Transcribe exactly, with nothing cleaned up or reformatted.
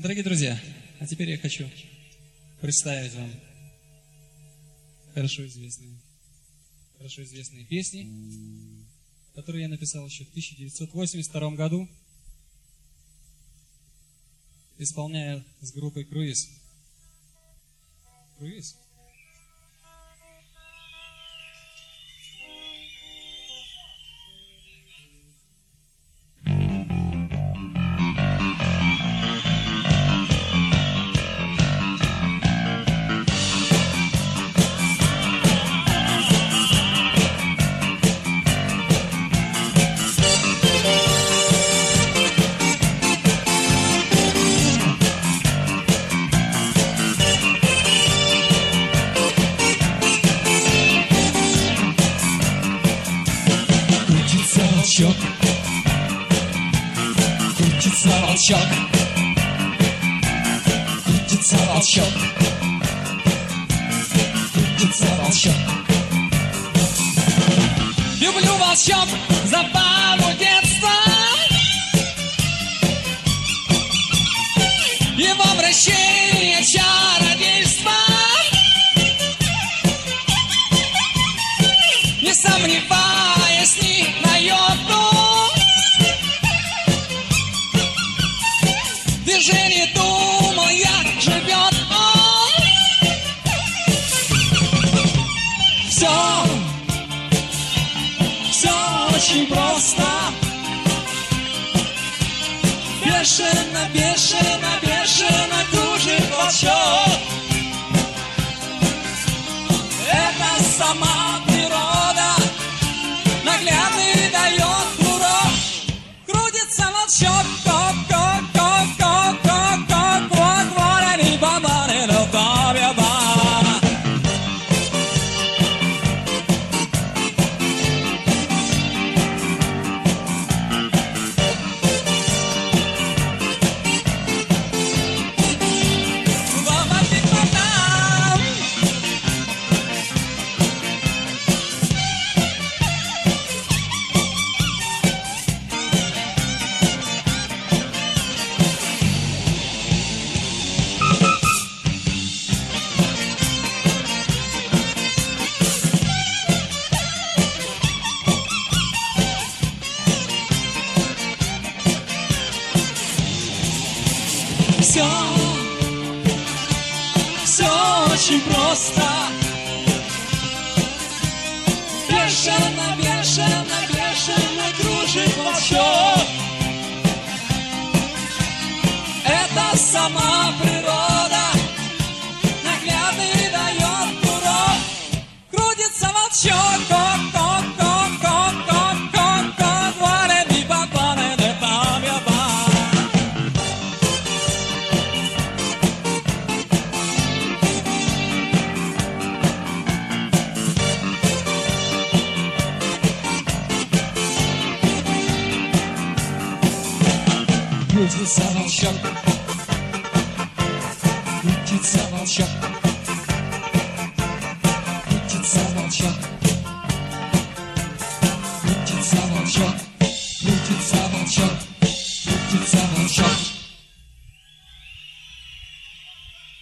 Дорогие друзья, а теперь я хочу представить вам хорошо известные, хорошо известные песни, которые я написал еще в тысяча девятьсот восемьдесят втором году, исполняя с группой «Круиз». «Круиз». Волчок, крутится волчок, крутится волчок, крутится волчок. Люблю волчок, забаву детства, его вращение чародейства. Не сомневаясь ни на йоту, в движении, думал я, живет он. Все, все очень просто. Бешено, бешено, бешено кружит волчок. Это сама природа наглядный дает урок. Крутится волчок, кок, кок, кок, кок, кок, кок, кок, варени, бабани, да, ба, ба. Все, все очень просто. Бешено, бешено, бешено кружит волчок. Это сама природа наглядный дает урок. Крутится волчок, кок, кок, кок, кок, кок, кок, кок, варени, бабани, да, ба, ба. Крутится волчок, крутится волчок, крутится волчок.